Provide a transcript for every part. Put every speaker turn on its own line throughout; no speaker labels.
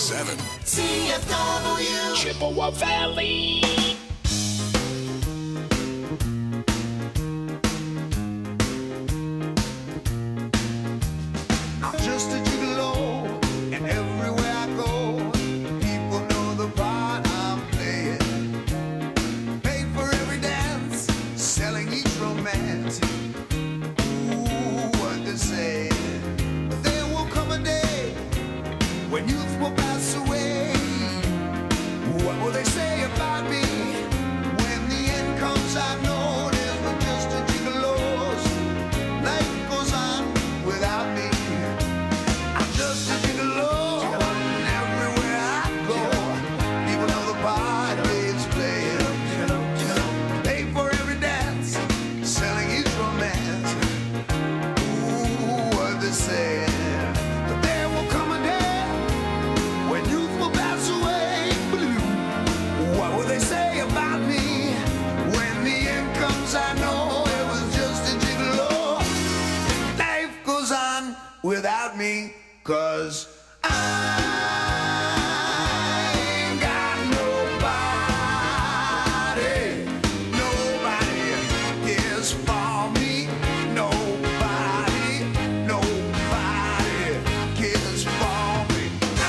105.7
CFW
Chippewa Valley.
I'm just a gigolo, and everywhere I go, people know the part I'm playing. Paid for every dance, selling each romance. Ooh, what they say. But there will come a day when youth will pass away. What will they say about me when the end comes? I know there's but just a gigolos. Life goes on without me. I'm just a gigolo, and everywhere I go, people know the part it's playing. Pay for every dance, selling each romance. Ooh, what they say. But there will come a day when youth will pass away. What will they say about me when the end comes? I know it was just a gigolo. Life goes on without me, 'cause I ain't got nobody. Nobody cares for me. Nobody, nobody cares for me.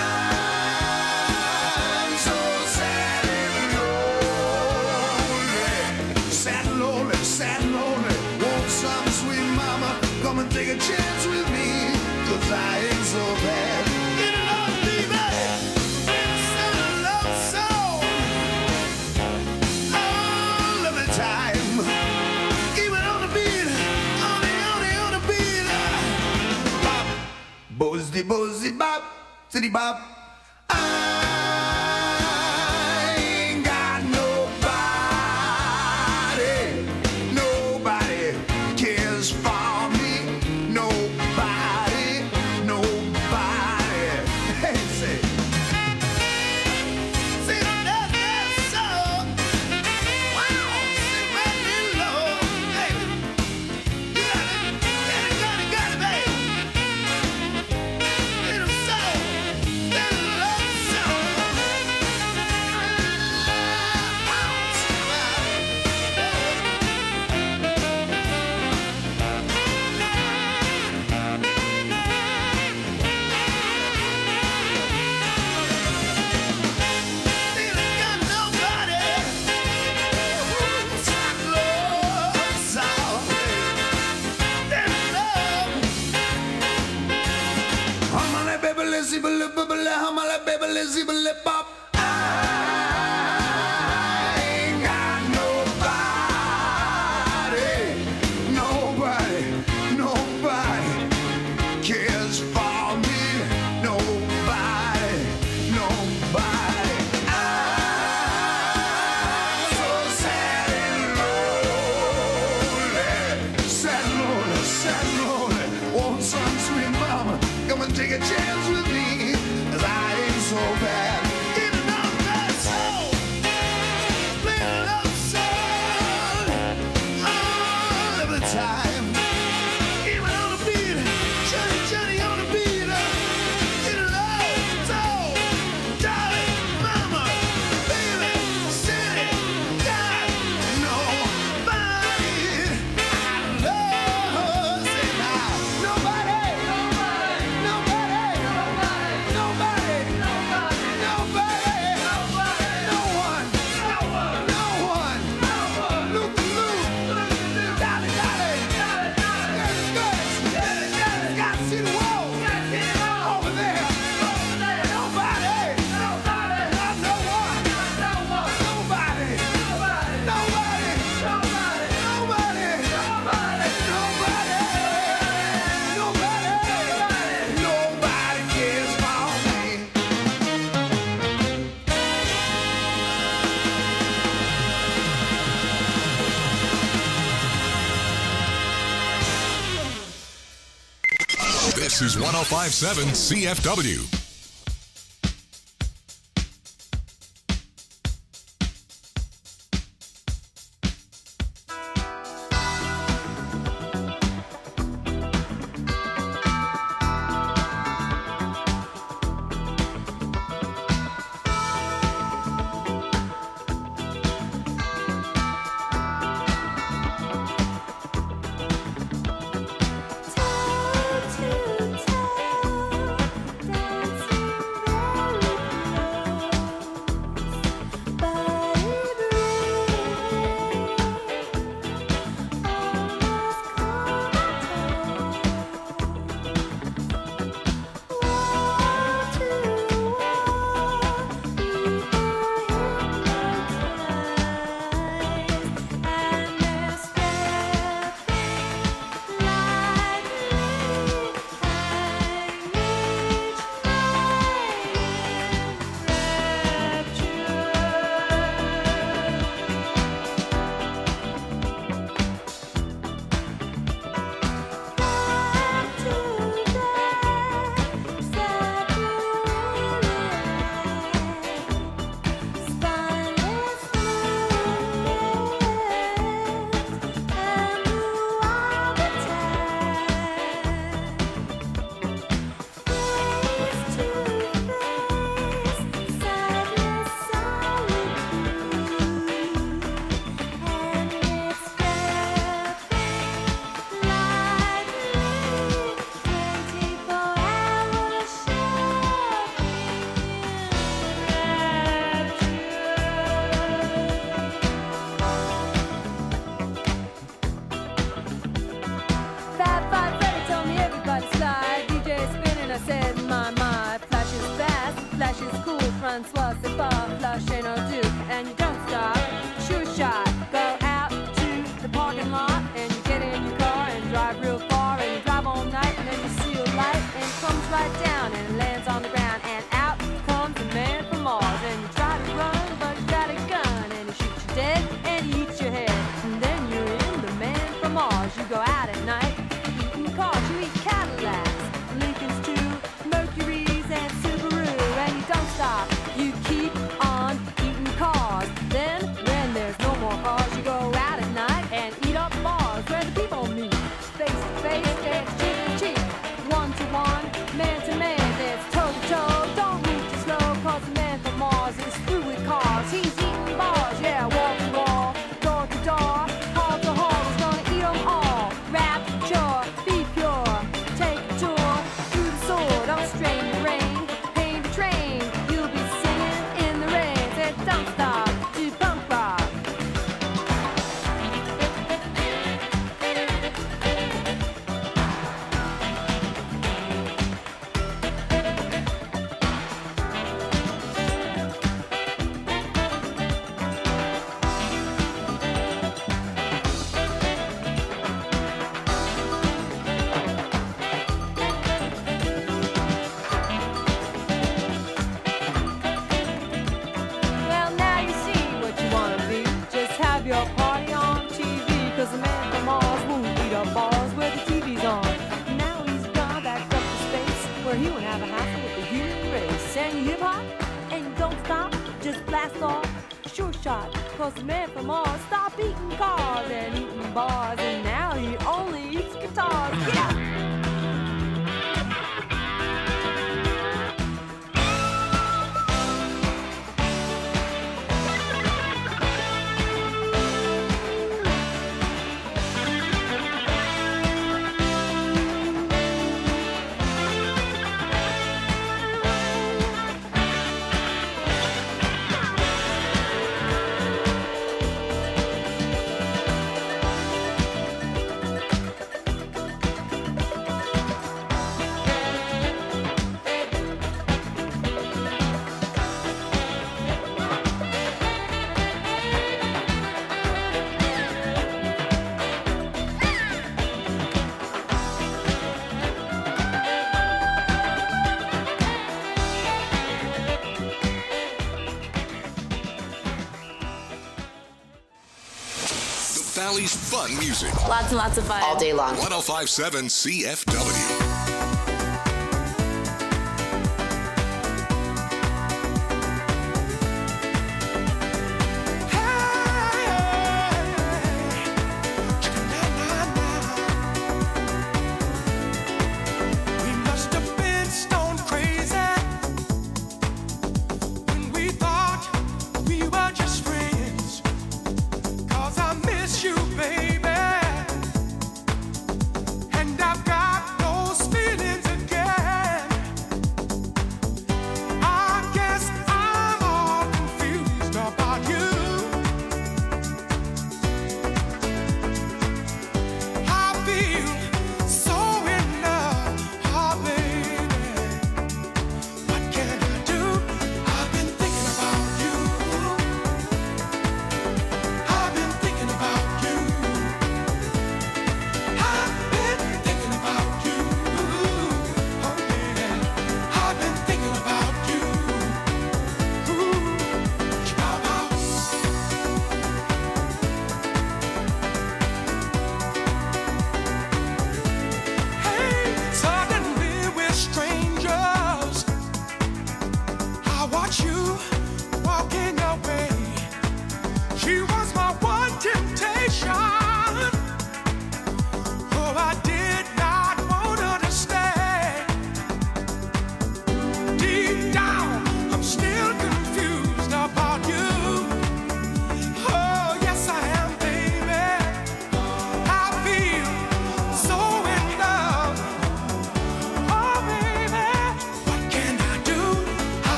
I'm so sad and lonely. Sad and lonely, sad and lonely. Want some sweet mama come and take a chance with me, 'cause I ain't so bad. Get along, baby. It's a love song. All of the time. Keep it on the beat. On the beat. Bop. Bozzy, bozzy, bop. City bop. I ain't got nobody. Nobody cares for me. Nobody, nobody. Hey, say. See that song. Wow, see my little Lord, baby. You got it, baby. Little soul, little love song. I ain't got nobody. Nobody, nobody cares for me. Nobody, nobody. I'm so sad and lonely. Sad and lonely, sad and lonely. Want some sweet mama, come and take a chance with me, 'cause I ain't so bad. Get it on that soul. Play a love song all of the time. Keep it on the beat. Johnny, Johnny on the beat. Get it on soul. Darling, mama, baby, city, got nobody I love. Say now, nobody, nobody, nobody, nobody, nobody, nobody, no one, no one, no one, Look, Dolly, Dolly, good, got to see the world over there. Nobody, not no one, nobody, nobody, nobody cares for me.
This is 105.7 CFW.
Flash is cool, Francois, c'est pas flash ain't no duke. And you don't stop, sure shot. Go out to the parking lot and you get in your car and drive real far. And you drive all night and then you see a light and it comes right down and lands on the ground. And out comes a man from Mars. And you try to run, but you got a gun. And he shoots you dead and he eats your head. And then you're in the man from Mars. You go out at night, eating cars, you eat Cadillacs, Lincolns too, Mercuries and Subaru. And you don't stop, you keep on eating cars. Then, when there's no more cars, you go out at night and eat up bars where the people meet. Face to face, dance cheek to cheek, one to one, man to man, dance toe to toe. Don't move too slow, cause the man from Mars is through with cars. He's eating bars, yeah, wall to wall, door to door, hall to hall. He's gonna eat them all. Rapture, be pure, take a tour through the sword. Don't strain the rain, paint the train. You'll be singing in the rain. Say, don't stop, do punk rock. Well, now you see what you wanna be. Just have your party on TV. Cause the man from Mars won't eat up bars where the TV's on. Now he's gone back up to space where he won't have a hassle with the human race. And you hip hop and you don't stop, just blast off, sure shot. Cause the man from Mars stopped eating cars and eating bars. And now he only eats guitars. Get up!
The Valley's fun music.
Lots and lots of fun.
All day long.
1057 CFW.
We must have been stone crazy when we thought we were just friends. 'Cause I miss you, baby, and I've got no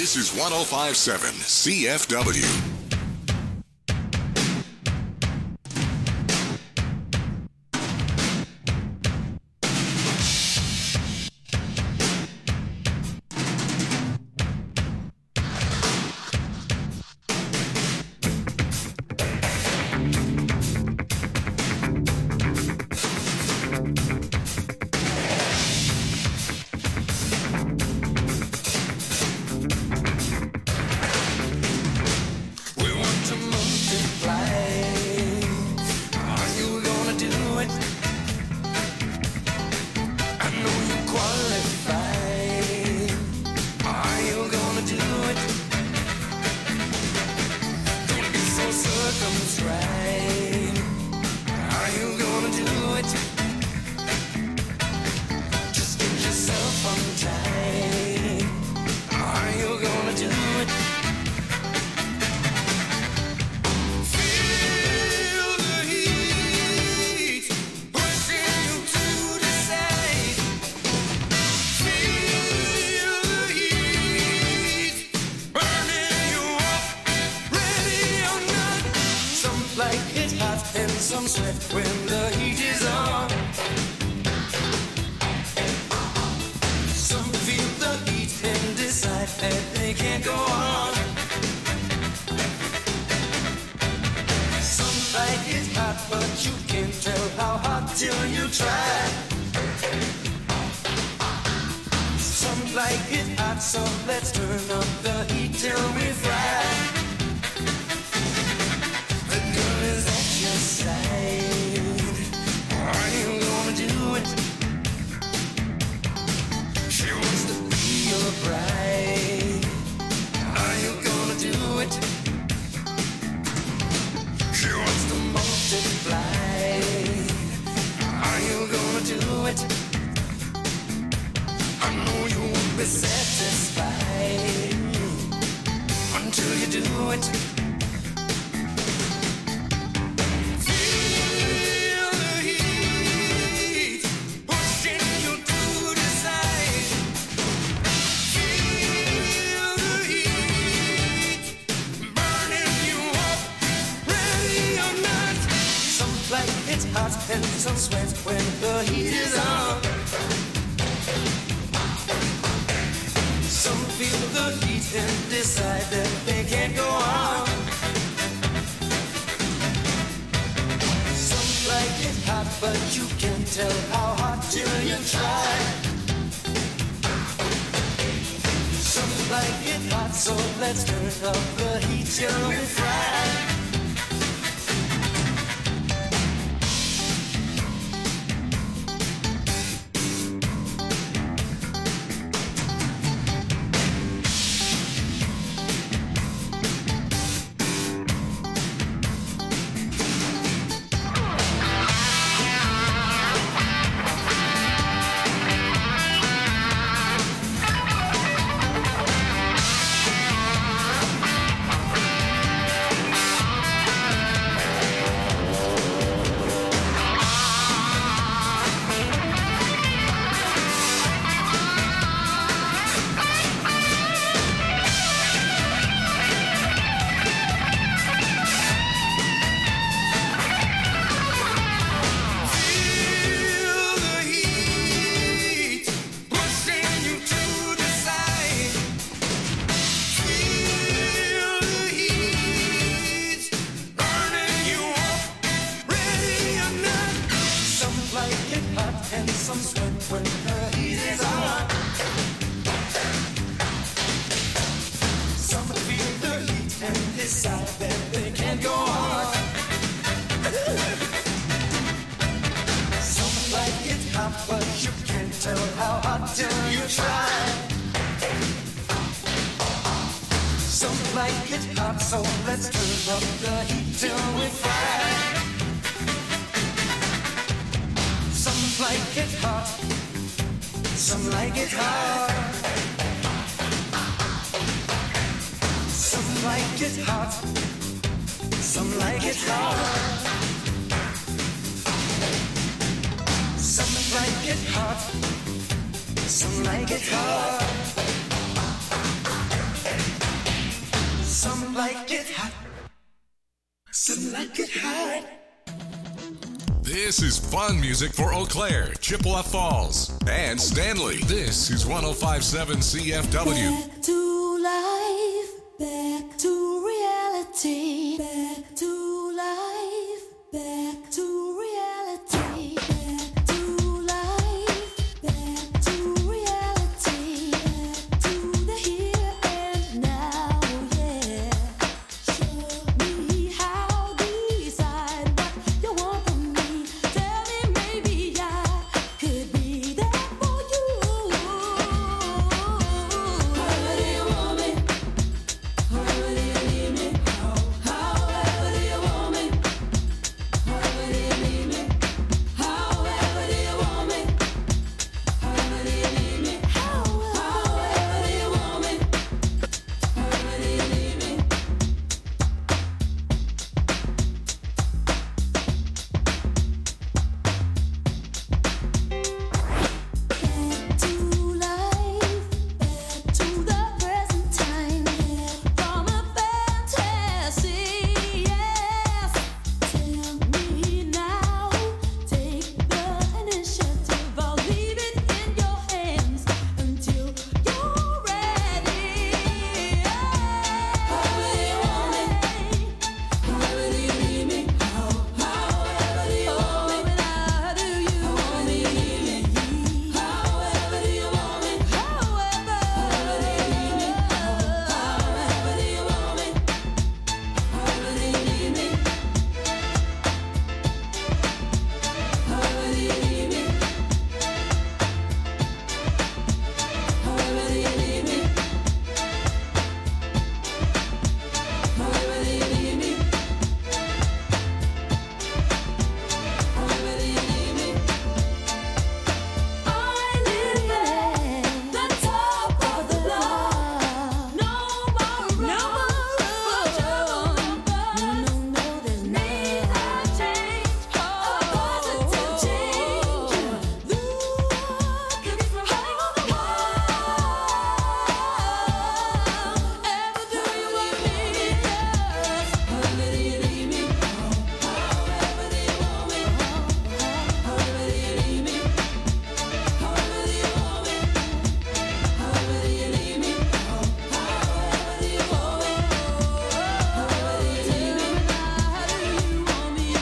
This is 105.7 CFW.
Some like it hard.
like it hot. Some like it hot.
This is fun music for Eau Claire, Chippewa Falls, and Stanley. This is 105.7 CFW.
Back to life, back to reality, back to life, back to reality, back to life, back to reality, back to the here and now, yeah. Show me how, decide what you want from me. Tell me maybe I could be there for you. However do you want me? However do you need me? However do you want me? However do you need me? However do you want me? However do you need me? However do you want me? However do you need me? Back to life, back to the present time, from a fantasy, yes. Tell me now, take the initiative. I'll leave it in your hands until you're ready. However do you want me? However do you need me? However do you want me? How do you want me? However do you want me? However do you need me? However do you want me? However do you need me? However do you need me? However do you need me? However do you need me? However do you need me? I live at the top of the law. No more room for trouble. Need a change, a positive change. Look at me from high on the wall. Ever do you want me? Yes. However do you need me? However do you want me? However do you need me? However do you want me? However do you need me? However do you want me? However do you need me? How do you want me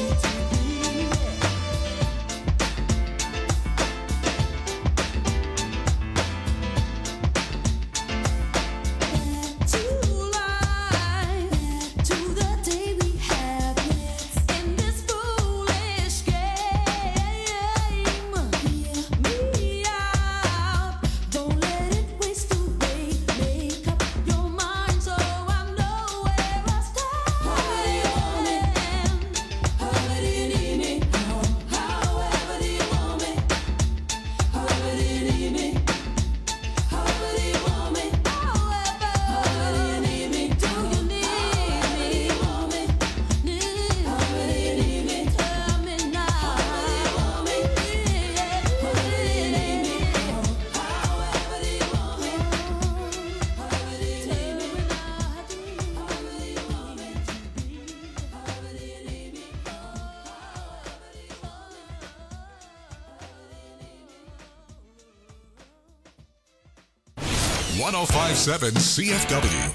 Back to life, back to the day we have in this foolish game. Hear me out, don't let it waste away. Make up your mind so I know where I stand. However do you want me? However do you need me? However do you want me? However do you need me? However do you want me? However do you need me? Do you need me? However do you need me? Tell me now. However do you want me? However do you need me? However do you want me? However do you need me? However do you want me to be? However do you need me? However do you want me?
105.7 CFW.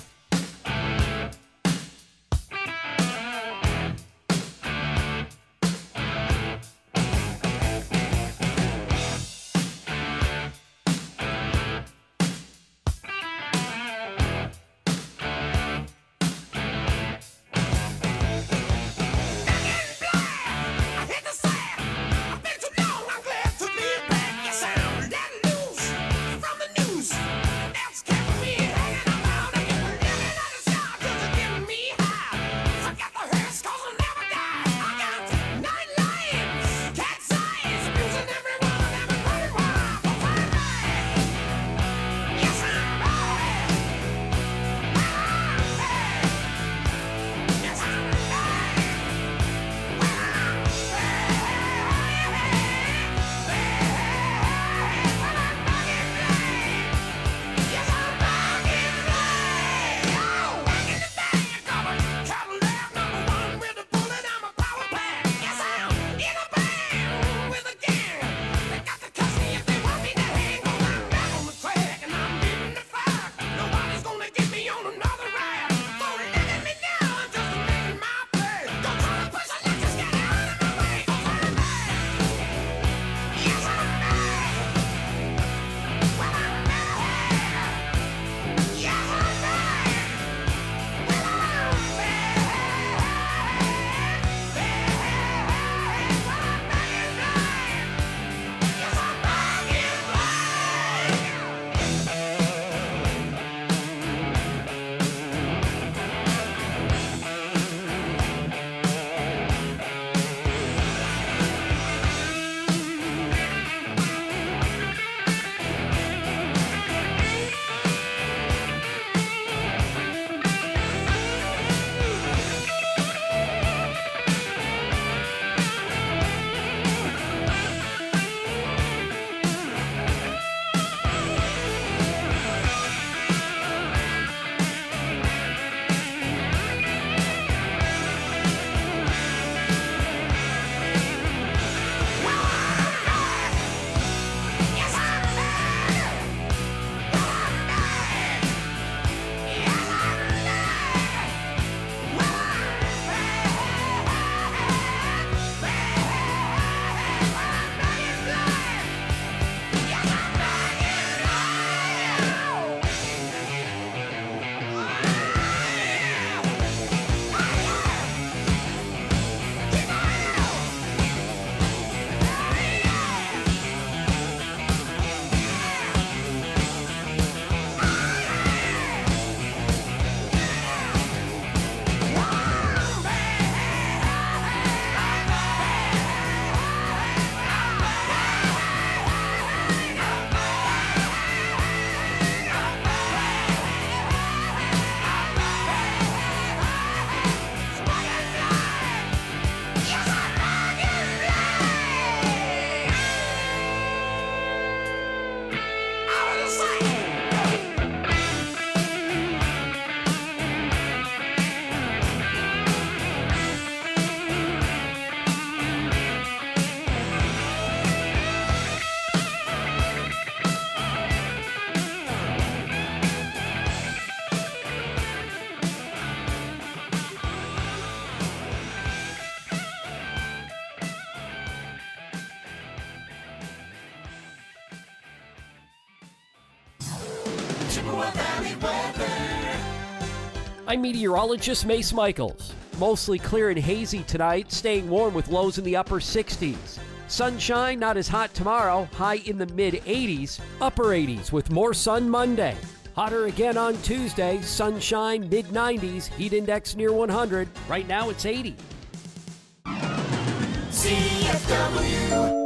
I hit the sand. I've been too long. I'm glad to be back. Yes, I'm letting loose from the news. That's kept me hanging around.
I'm meteorologist Mace Michaels. Mostly clear and hazy tonight, staying warm with lows in the upper 60s. Sunshine, not as hot tomorrow, high in the mid-80s, upper 80s with more sun Monday. Hotter again on Tuesday, sunshine, mid-90s, heat index near 100. Right now it's 80.
CFW.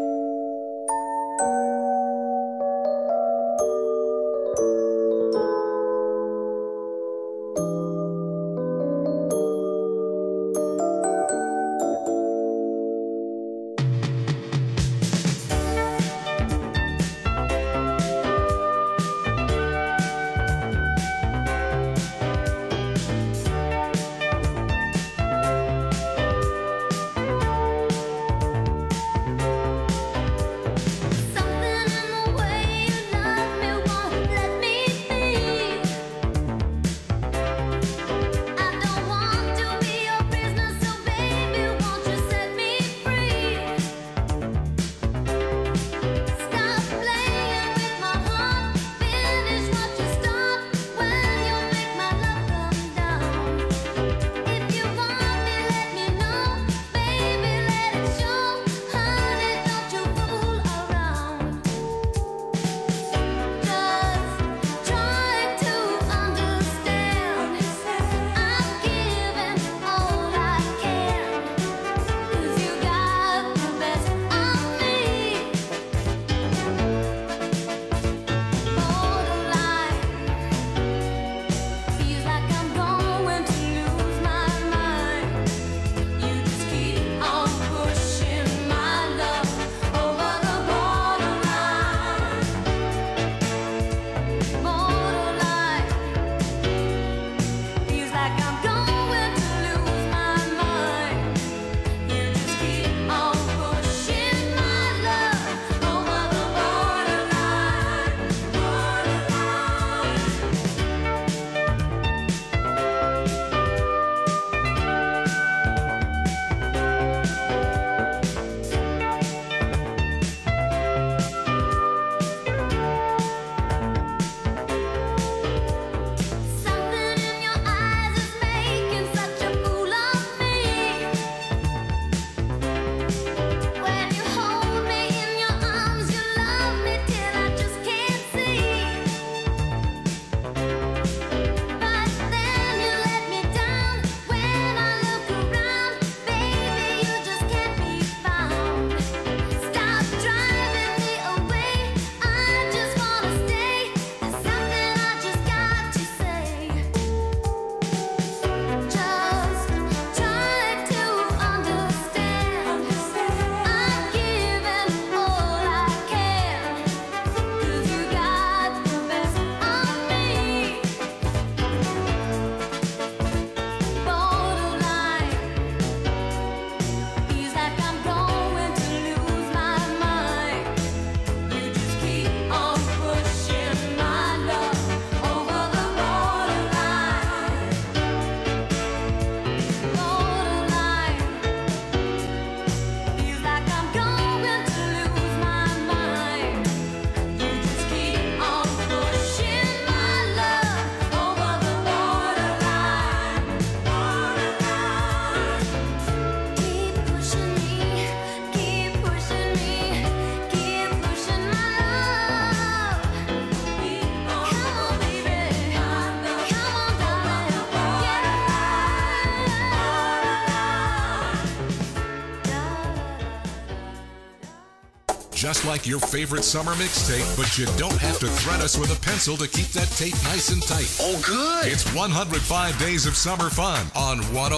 Just like your favorite summer mixtape, but you don't have to thread us with a pencil to keep that tape nice and tight.
Oh, good.
It's 105 Days of Summer Fun on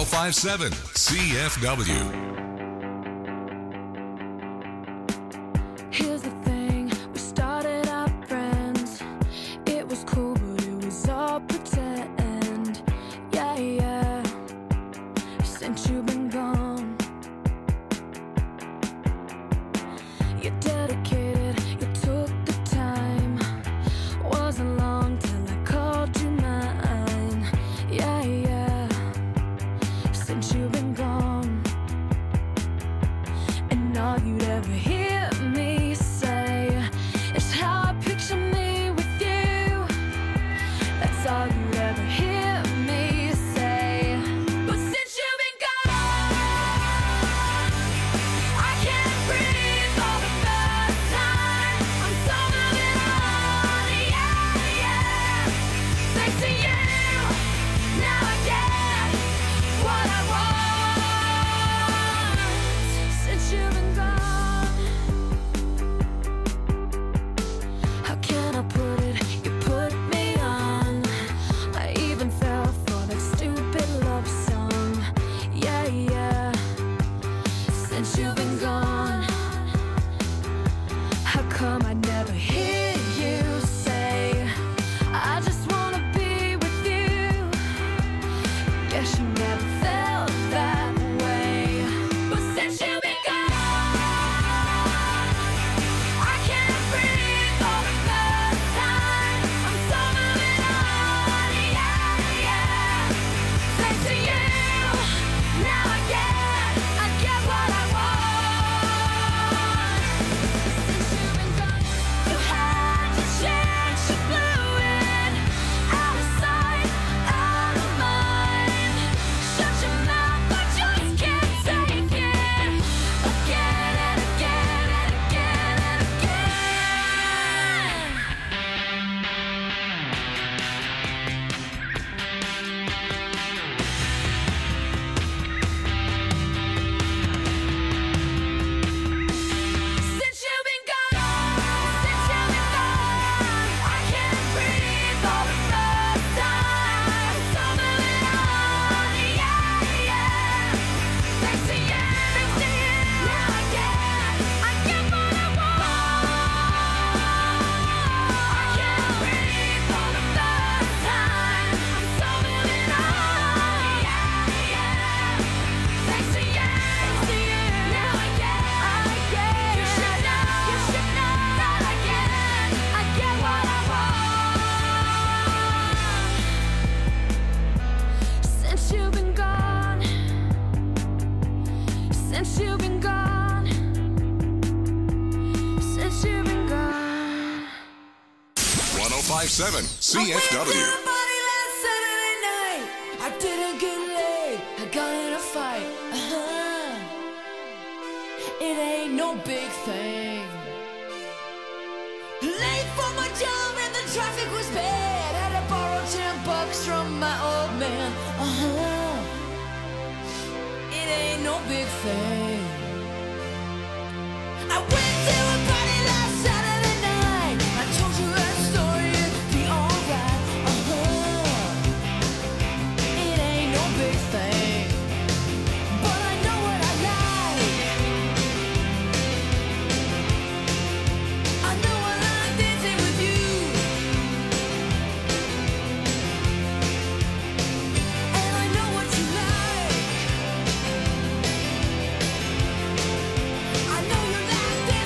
105.7 CFW.
Here's the thing, we started out friends. It was cool, but it was all pretend. Yeah, yeah. Since you've been gone, you're dedicated, you took the time. Wasn't long till I called you mine. Yeah, yeah. Since you've been gone, and all you'd ever hear me say is how I picture me with you. That's all you'd ever hear me say. since you've been gone. How come I never hear you say, I just wanna be with you? Guess you never felt that way. But since you've been gone, I can't breathe for the first time. I'm so moving on, yeah, yeah. Thanks to you, now I get what I want. Since you've been gone, you had your chance, you blew it. Out of sight, out of mind. Shut your mouth, I just can't take it. Again and again and again and again. Since you've been gone, I can't breathe for the first time. So moving on, yeah, yeah. Thanks to you, now I get what I want. I can't breathe for the first time. I'm so moving on, yeah, yeah. Thanks to you, now I get. You should know that I get what I want. Since you've been gone, since you've been gone, since you've been gone.
1057 CFW.
Party last Saturday night. I didn't get laid. I got in a fight. It ain't no big thing. Late for my job and the traffic was bad. Had to borrow $10 from my old man. It ain't no big thing. I went to a party last Saturday night. I told you that story, it'd be alright. It ain't no big thing, but I know what I like. I know I like dancing with you, and I know what you like. I know you like dancing.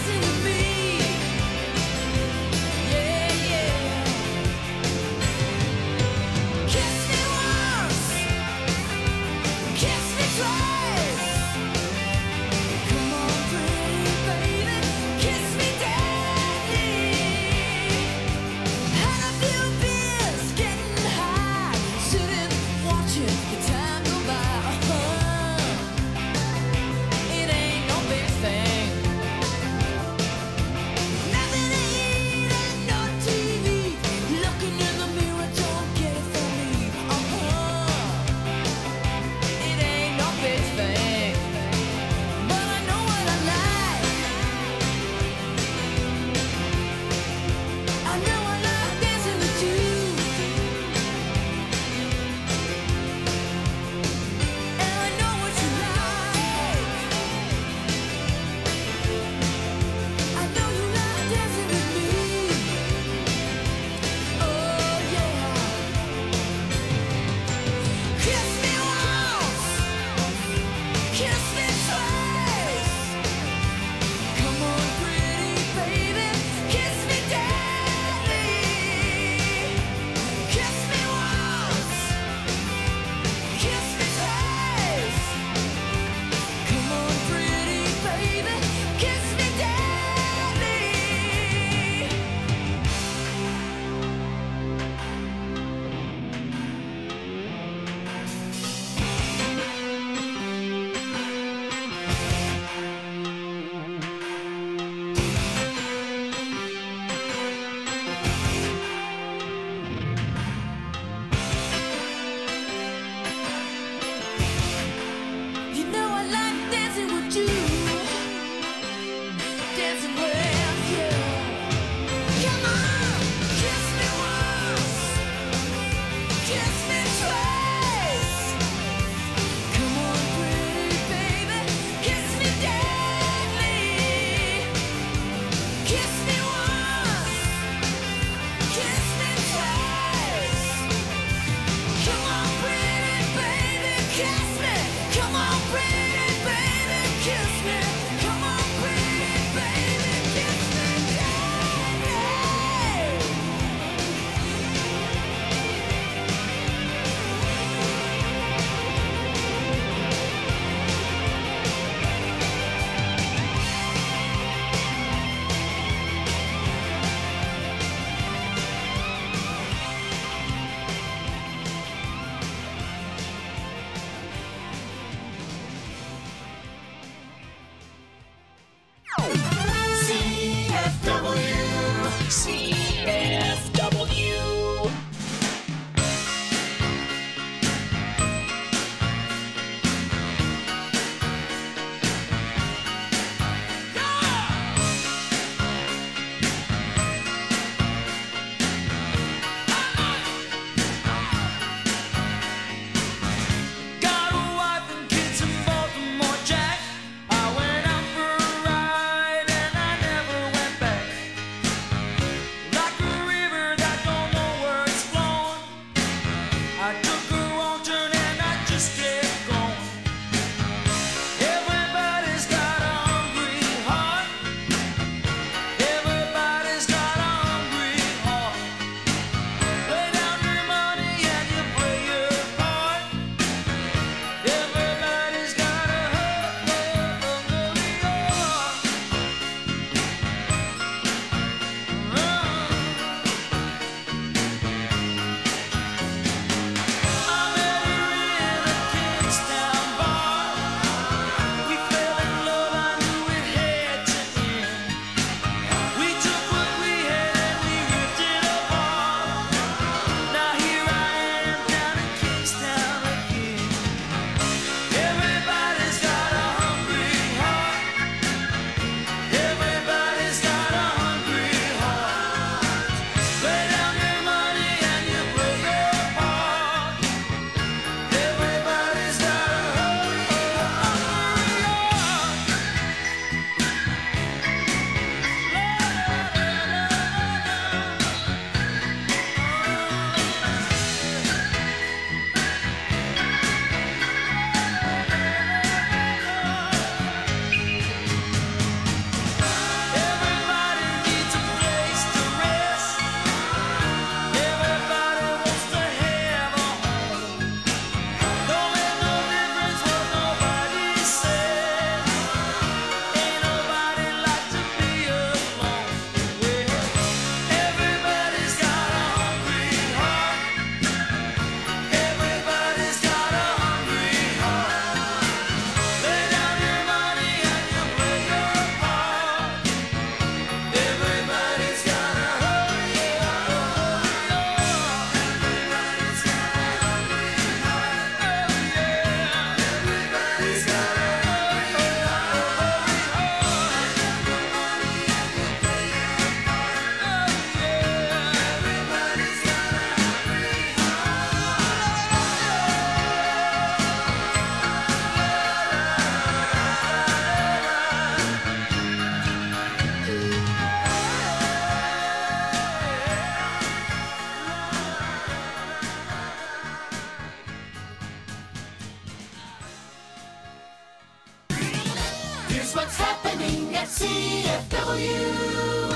what's happening at CFW.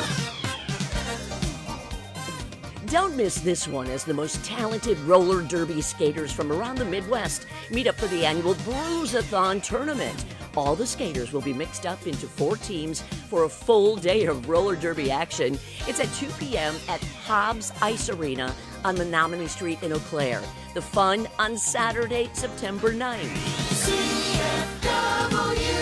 Don't miss this one as the most talented roller derby skaters from around the Midwest meet up for the annual Bruisathon tournament. All the skaters will be mixed up into 4 teams for a full day of roller derby action. It's at 2 p.m. at Hobbs Ice Arena on Menominee Street in Eau Claire. The fun on Saturday, September 9th.
CFW.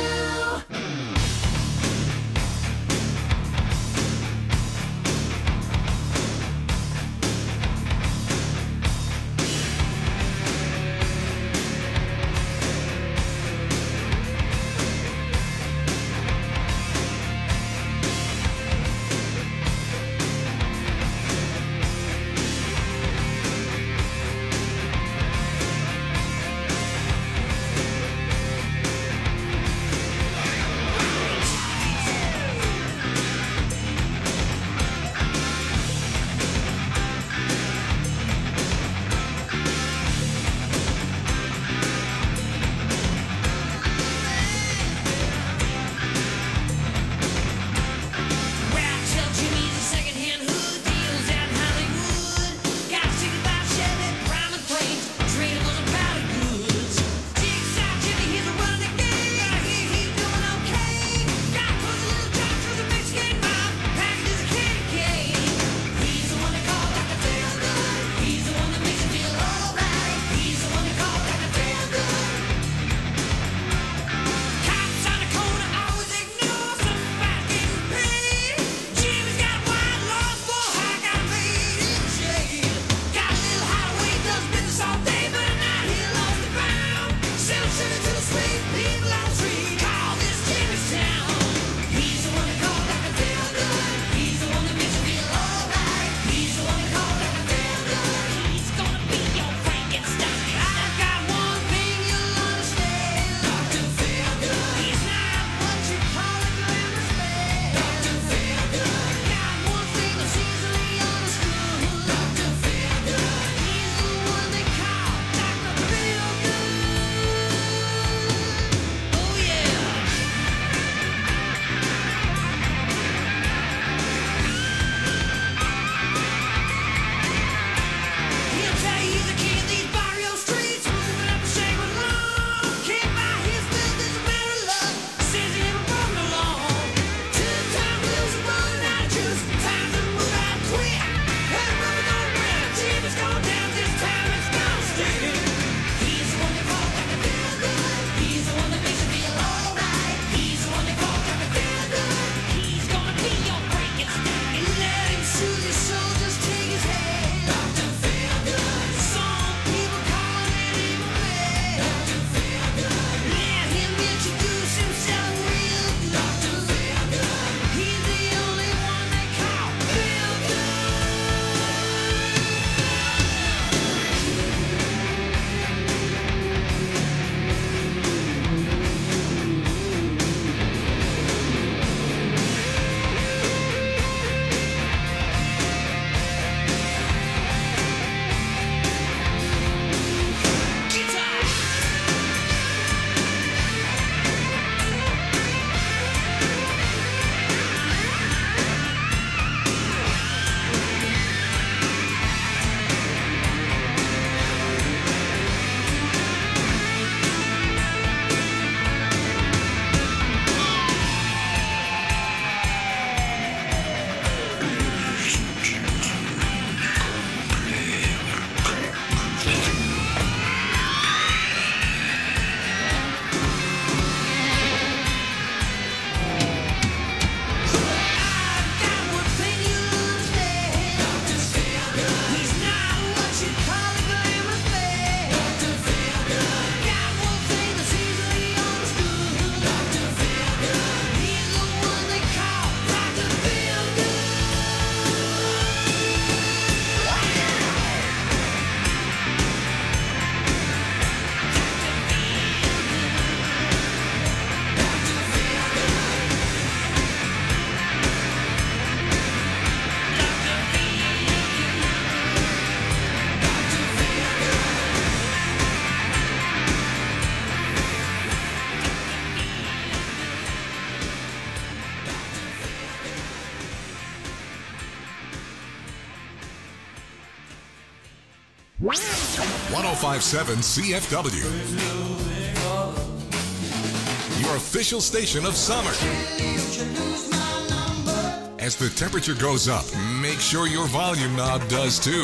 1057 CFW. Your official station of summer. As the temperature goes up, make sure your volume knob does too.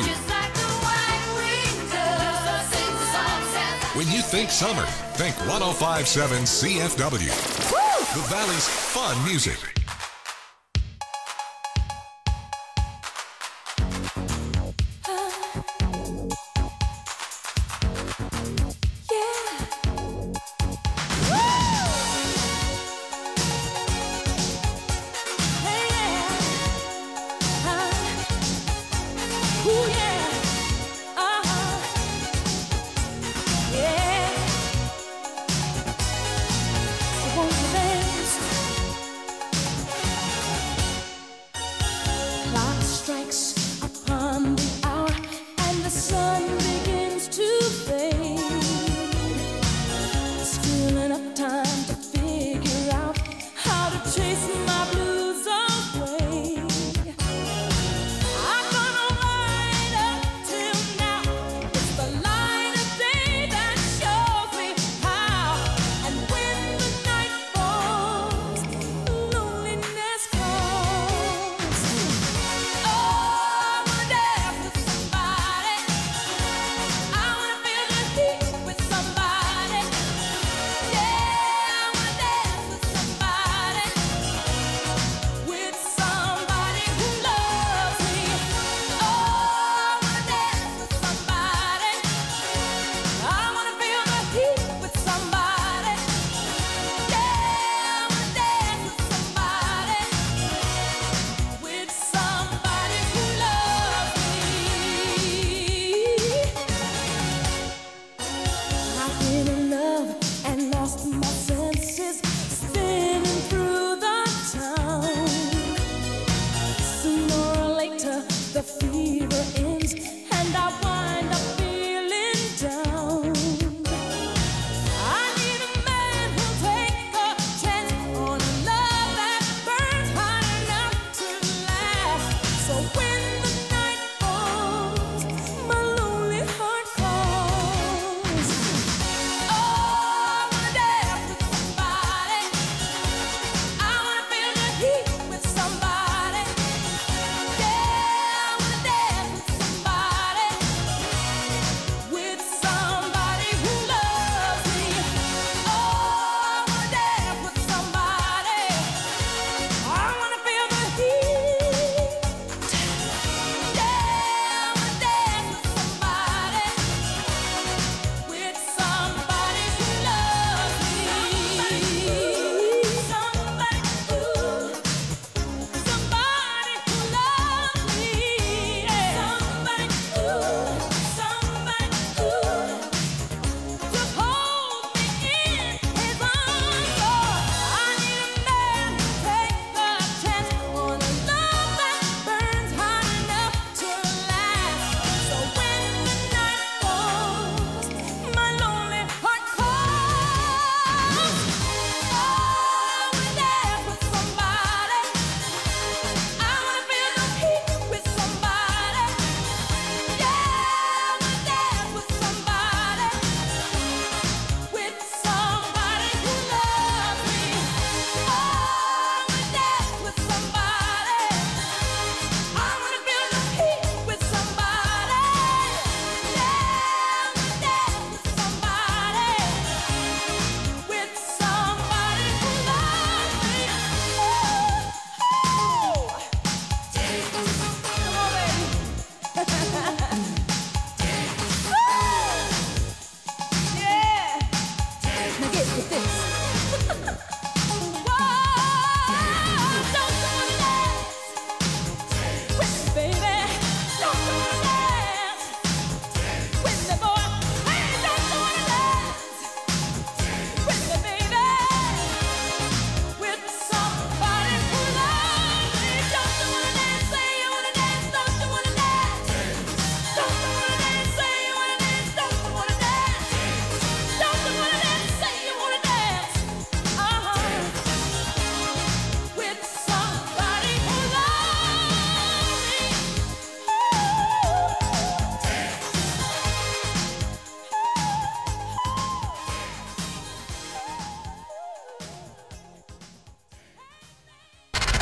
When you think summer, think 1057 CFW. The Valley's fun music.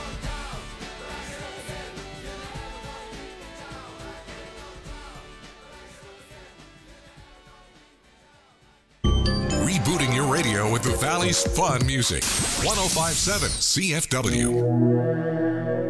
Rebooting your radio with the Valley's fun music. 1057 CFW.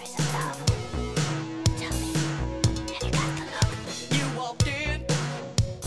You walked in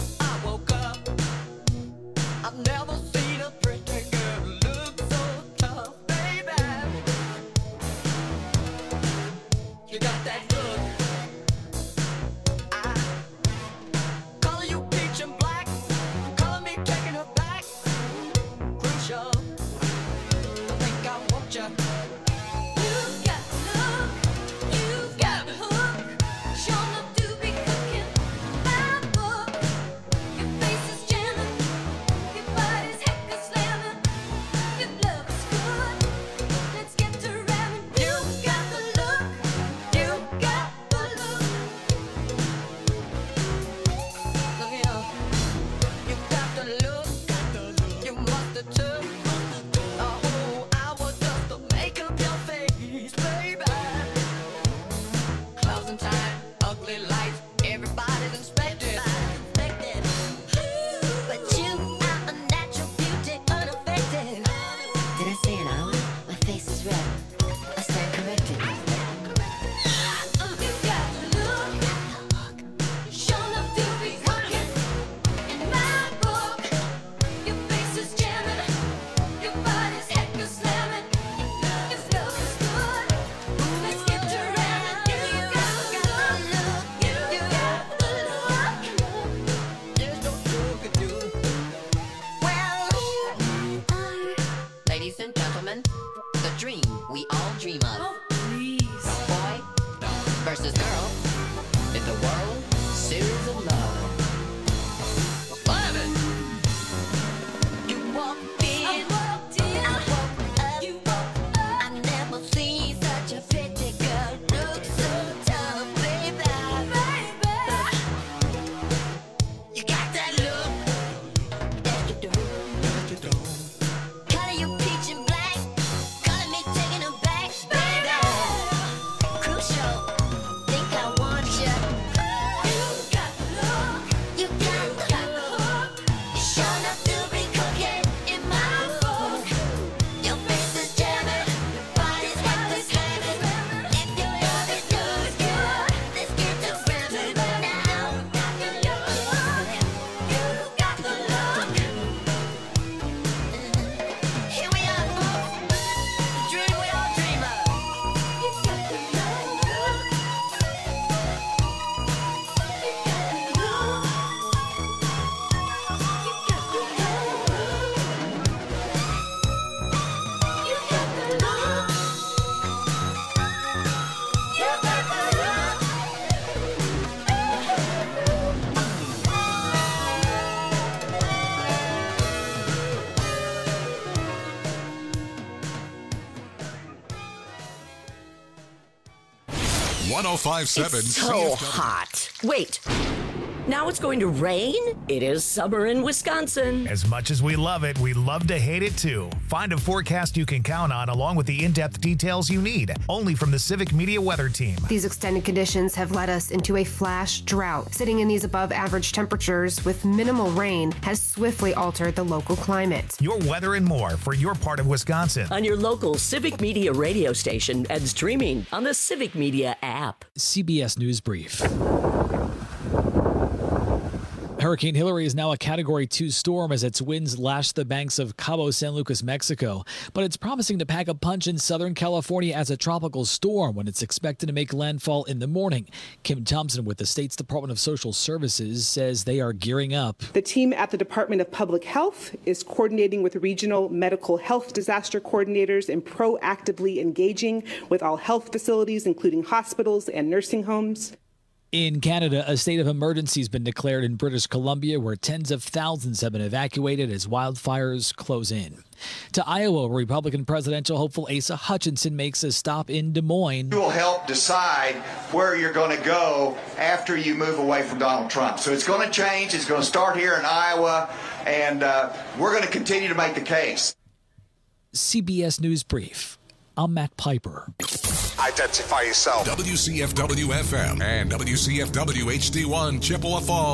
we all dream of.
Oh, please.
Boy versus girl in the World Series of Love. Love it! You walked in, I woke up, you woke up. I never seen such a pretty girl look so tough, baby. You got that look, that you do. Color you peach and black, color me taking them back, baby. Crucial, think I want you. You got the look, you got the hook. You sure enough to be cooking in my book. Your face is jamming, your body's got the slamming. If your love is good, let's get to ramming now. You got the look. Here we are, folks. The dream we all dream of. You got the look.
One 1057
It's so
CFW.
hot. Wait. Now it's going to rain? It is summer in Wisconsin.
As much as we love it, we love to hate it too. Find a forecast you can count on along with the in-depth details you need, only from the Civic Media Weather Team.
These extended conditions have led us into a flash drought. Sitting in these above average temperatures with minimal rain has swiftly altered the local climate.
Your weather and more for your part of Wisconsin.
On your local Civic Media radio station and streaming on the Civic Media app.
CBS News Brief. Hurricane Hilary is now a Category 2 storm as its winds lash the banks of Cabo San Lucas, Mexico. But it's promising to pack a punch in Southern California as a tropical storm when it's expected to make landfall in the morning. Kim Thompson with the state's Department of Social Services says they are gearing up.
The team at the Department of Public Health is coordinating with regional medical health disaster coordinators and proactively engaging with all health facilities, including hospitals and nursing homes.
In Canada, a state of emergency has been declared in British Columbia, where tens of thousands have been evacuated as wildfires close in. To Iowa, Republican presidential hopeful Asa Hutchinson makes a stop in Des Moines.
You will help decide where you're going to go after you move away from Donald Trump. So it's going to change. It's going to start here in Iowa, and we're going to continue to make the case.
CBS News Brief. I'm Matt Piper.
Identify yourself. WCFW FM and WCFW HD1 Chippewa Falls.